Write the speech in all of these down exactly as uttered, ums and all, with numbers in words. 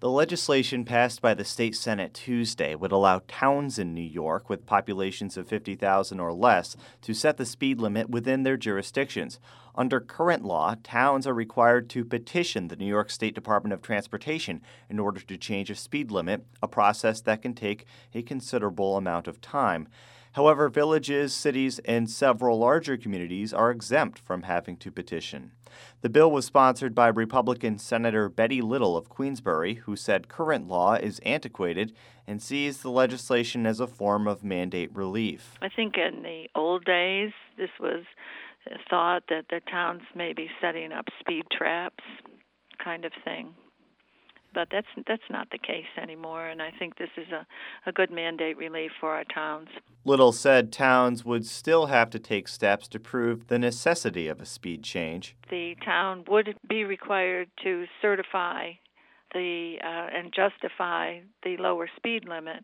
The legislation passed by the state Senate Tuesday would allow towns in New York with populations of fifty thousand or less to set the speed limit within their jurisdictions. Under current law, towns are required to petition the New York State Department of Transportation in order to change a speed limit, a process that can take a considerable amount of time. However, villages, cities, and several larger communities are exempt from having to petition. The bill was sponsored by Republican Senator Betty Little of Queensbury, who said current law is antiquated and sees the legislation as a form of mandate relief. I think in the old days, this was thought that the towns may be setting up speed traps kind of thing. But that's that's not the case anymore, and I think this is a, a good mandate relief for our towns. Little said towns would still have to take steps to prove the necessity of a speed change. The town would be required to certify the uh, and justify the lower speed limit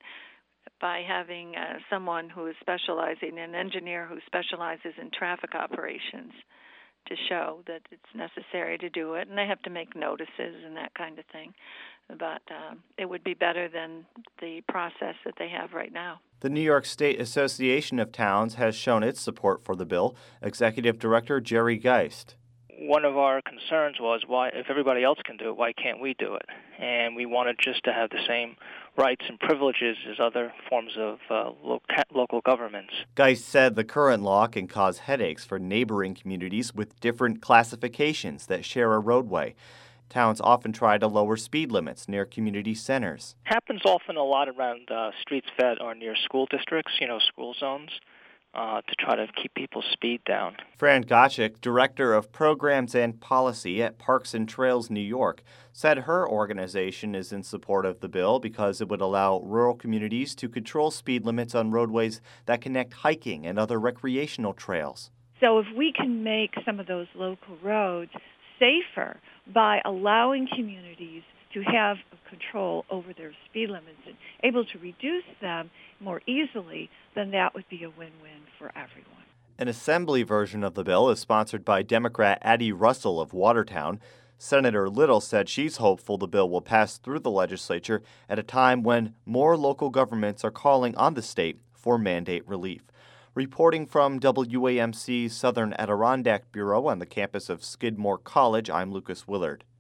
by having uh, someone who is specializing, an engineer who specializes in traffic operations, to show that it's necessary to do it, and they have to make notices and that kind of thing. But um, it would be better than the process that they have right now. The New York State Association of Towns has shown its support for the bill. Executive Director Jerry Geist. One of our concerns was, why, if everybody else can do it, why can't we do it? And we wanted just to have the same rights and privileges as other forms of uh, loca- local governments. Geist said the current law can cause headaches for neighboring communities with different classifications that share a roadway. Towns often try to lower speed limits near community centers. Happens often a lot around uh, streets that are near school districts, you know, school zones. Uh, to try to keep people's speed down. Fran Gottschalk, Director of Programs and Policy at Parks and Trails New York, said her organization is in support of the bill because it would allow rural communities to control speed limits on roadways that connect hiking and other recreational trails. So if we can make some of those local roads safer by allowing communities to have control over their speed limits and able to reduce them more easily, then that would be a win-win for everyone. An assembly version of the bill is sponsored by Democrat Addie Russell of Watertown. Senator Little said she's hopeful the bill will pass through the legislature at a time when more local governments are calling on the state for mandate relief. Reporting from W A M C's Southern Adirondack Bureau on the campus of Skidmore College, I'm Lucas Willard.